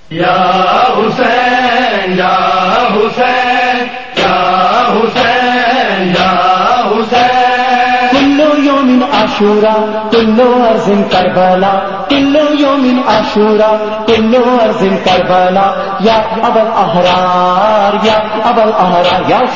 یا حسین یا حسین یا حسین یا حسین کل یوم عاشورا کل ارض کربلا کل یوم عاشورا کل ارض کربلا یا ابا الاحرار یا ابا الاحرار یا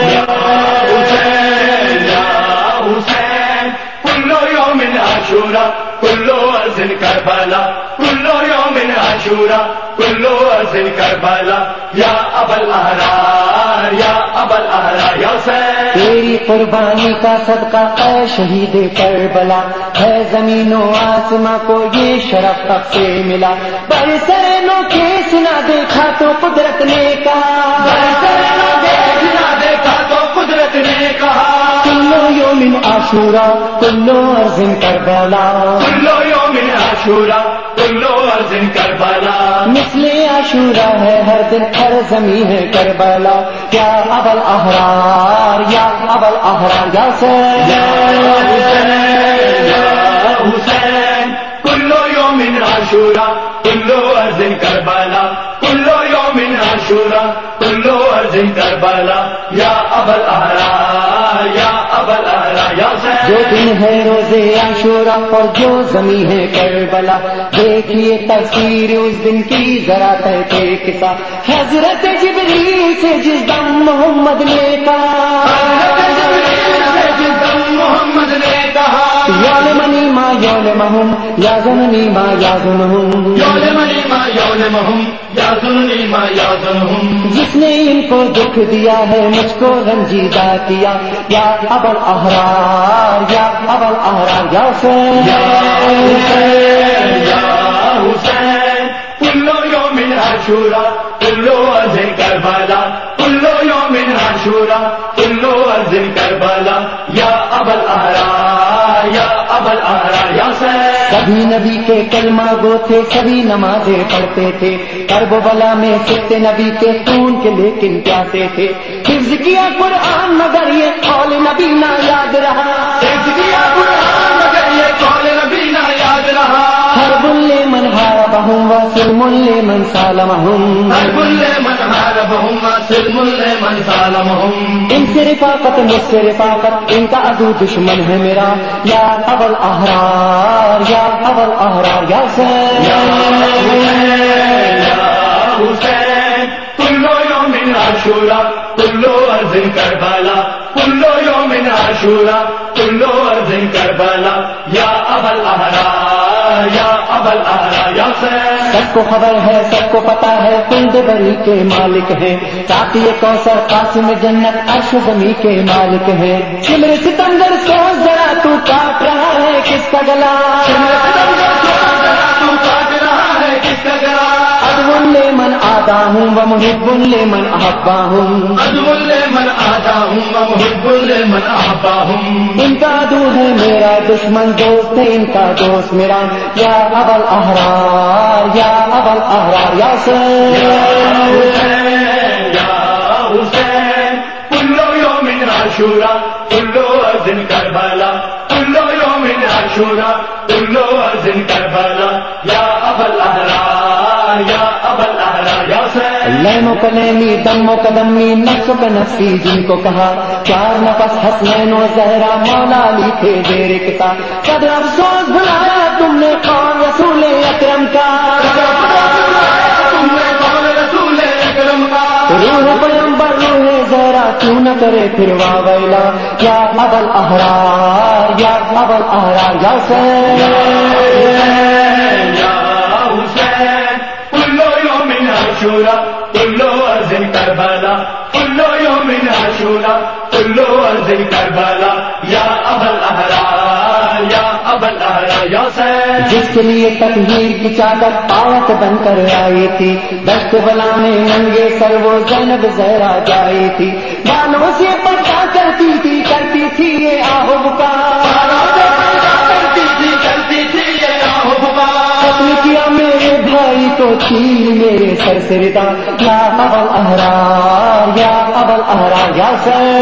حسین یا حسین کل یوم عاشورا کل ارض کربلا کل یوم عاشورا کل ارض کربلا یا ابا الاحرار یا ابا الاحرار یا حسین تیری قربانی کا صدقہ اے شہید کربلا ہے زمین و آسماں کو یہ شرف تب سے ملا برسرنوں کے سنا دیکھا تو قدرت نے کہا برسرنوں کے سنا دیکھا تو قدرت نے کہا کلو یوم عاشورا کلو ارض کربلا کلو یوم عاشورا کلو ارض کربلا مثل عاشورا ہے ہر دن ہر زمین ہے کربلا یا ابا الاحرار یا ابا الاحرار یا حسین یا حسین کلو یوم عاشورا کلو ارض کربلا کلو یوم عاشورا کلو ارض کربلا یا ابا الاحرار یا ابا الاحرار یا حسین جو دن ہے روزے عاشورا اور جو زمین ہے کربلا دیکھیے تصویر اس دن کی ذرا تحت کتاب حضرت جبریل سے جس دم محمد نے کہا محمد نے کہا یعلمنی ما یعلمہم یعظمنی ما یعظمہم یعلمنی ما یعلمہم یعظمنی ما یعظمہم جس نے ان کو دکھ دیا ہے مجھ کو رنجیدہ کیا یا ابا الاحرار یا ابا الاحرار یا حسین یا حسین کلو یوم عاشورا کلو ارض کربلا کلو یوم عاشورا کلو ارض کربلا یا ابا الاحرار یا ابا الاحرار یا حسین سبھی نبی کے کلمہ گو تھے سبھی نمازیں پڑھتے تھے کرب و بلا میں سکتے نبی کے خون کے لیکن پیاسے تھے حفظ کیا قرآن مگر یہ قول نبی نہ یاد رہا حفظ کیا قرآن مگر یہ قول نبی نہ یاد رہا حرب لمن حاربہم وسلم لمن سالمہم حرب لمن حاربہم وسلم لمن سالمہم ان سے رفاقت مجھ سے رفاقت ان کا عدو دشمن ہے میرا یا ابا الاحرار یا ابا الاحرار یا حسین کلو یوم عاشورا کلو ارض کربلا کلو یوم عاشورا کلو ارض کربلا یا ابا الاحرار یا ابا الاحرار یا حسین سب کو خبر ہے سب کو پتا ہے خلد بری کے مالک ہیں ساقی کوثر قاسم جنت عرش زمین کے مالک ہیں شمر ستمگر سوچ ذرا تو کاٹ رہا ہے کس کا گلا عدو لمن آدا ہوں و محب لمن احبا ہوں عدو لمن آدا ہوں و محب لمن احبا ہوں ان کا عدو ہے میرا دشمن دوست ہے ان کا دوست میرا یا ابا الاحرار یا ابا الاحرار یا حسین کلو یوم عاشورا کلو ارض کربلا کلو یوم عاشورا کلو ارض کربلا یا ابا الاحرار یا ابا الاحرار یا حسین لین و کلیمی دم و قدمی نفس و نفسی جن کو کہا چار نفس حسنین و زہرا مولا علی تھے زیر کتاب قدر افسوس بھلایا تم نے قول رسول اکرم کا تم نے قول رسول اکرم کا روح پیغمبر روح زہرا کیوں نہ کرے پھر واویلا یا ابا الاحرار یا ابا الاحرار یا حسین یا حسین کلو یوم عاشورا کلو ارض کربلا کلو یوم عاشورا کلو ارض کربلا یا ابا الاحرار یا ابا الاحرار یا حسین جس کے لیے تطہیر کی چادر آیت بن کر آئی تھی دست بلا میں ننگے سر وہ زینب زہرا جائی تھی بالوں سے پردہ کرتی تھی یہ آہو بکار کرتی تھی یہ آہ بکار قتل کیا میرے بھائی کو تیر میرے سر سے ردا یا ابا الاحرار یا ابا الاحرار یا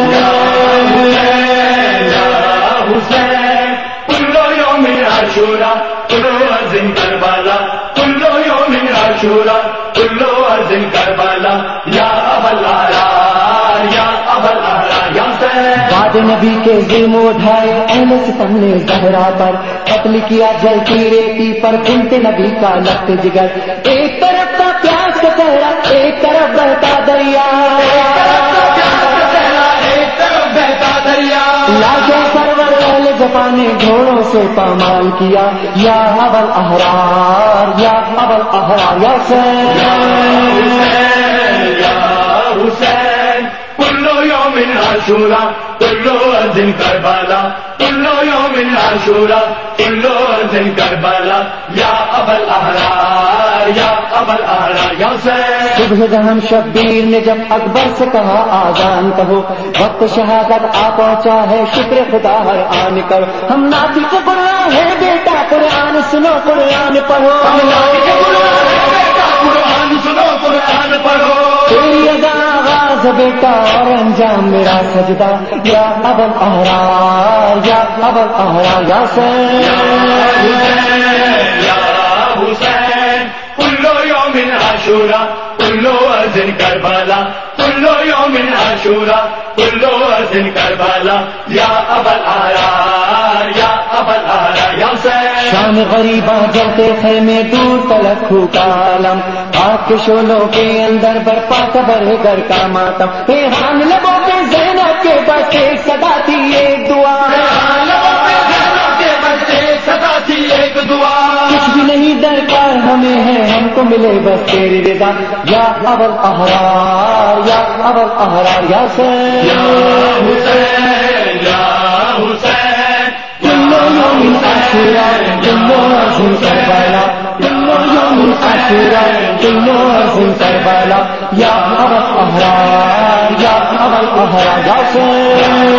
حسین کلو یوم عاشورا کلو ارض کربلا کلو یوم عاشورا كل أرض كربلا يا أبا الأحرار يا أبا الأحرار يا حسين. بعد نبی کے ظلم اٹھائے اہل ستم نے زہرا پر، قتل کیا جلتی ریتی پر بنت نبی کا لخت جگر. ایک طرف کا پیاس کا صحرا، ایک طرف بہتا دریا، لاشیں سرور اہل جفا نے گھوڑوں سے پامال کیا. یا ابا الاحرار یا ابا الاحرار یا حسین يا حسين كل يوم عاشوراء كل أرض كربلا كل يوم عاشوراء كل أرض كربلا يا أبا الأحرار يا أبا الأحرار يا حسين. صبح دہم شبیر نے جب اکبر سے کہا آزان کہو، وقت شہادت آ پہنچا ہے، شکر خدا ہر آن کرو. ہم ناطق قرآن ہے بیٹا، قرآن سنو قرآن پڑھو، قرآن سنو قرآن پڑھو. تیری ادا آغاز بیٹا اور انجام میرا سجدہ. یا ابا الاحرار یا ابا الاحرار یا حسین يا حسين كل يوم عاشوراء كل أرض كربلا كل يوم عاشوراء كل أرض كربلا يا أبا الأحرار يا أبا الأحرار يا حسين. شام غریباں جلتے خیمے دور تلک کا عالم، آگ کے شولوں کے اندر برپا قبر گھر کا ماتم. ریحان لبوں پہ زینب کے بس ایک صدا تھی ایک دعا، ایک دعا. کچھ بھی نہیں درکار ہمیں ہے، ہم کو ملے بس تیری رضا. یا ابا الاحرار یا ابا الاحرار یا حسین يا حسين كل يوم عاشوراء كل أرض كربلا كل يوم عاشوراء كل أرض كربلا يا أبا الأحرار يا أبا الأحرار يا حسين